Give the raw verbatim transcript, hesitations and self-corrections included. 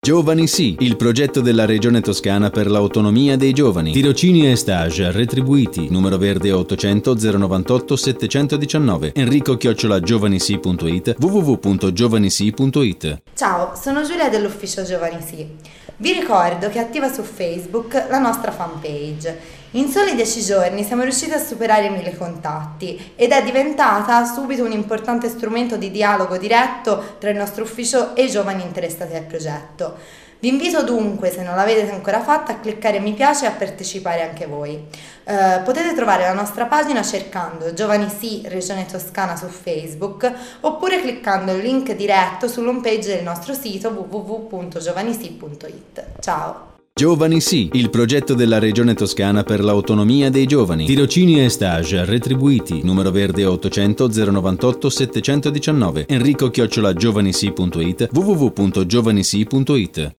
Giovani Sì, il progetto della Regione Toscana per l'autonomia dei giovani. Tirocini e stage retribuiti. Numero verde ottocento zero novantotto settecentodiciannove. Enrico chiocciola giovanisi punto it. w w w punto giovanisi punto it. Ciao, sono Giulia dell'ufficio Giovani Sì. Vi ricordo che è attiva su Facebook la nostra fanpage. In soli dieci giorni siamo riusciti a superare i mille contatti ed è diventata subito un importante strumento di dialogo diretto tra il nostro ufficio e i giovani interessati al progetto. Vi invito dunque, se non l'avete ancora fatto, a cliccare mi piace e a partecipare anche voi. Eh, potete trovare la nostra pagina cercando Giovani Sì Regione Toscana su Facebook oppure cliccando il link diretto sull'home page del nostro sito w w w punto giovanisi punto it. Ciao! Giovani Sì, il progetto della Regione Toscana per l'autonomia dei giovani. Tirocini e stage retribuiti. Numero verde ottocento zero novantotto settecentodiciannove. Enrico chiocciola giovanisi punto it. w w w punto giovanisi punto it.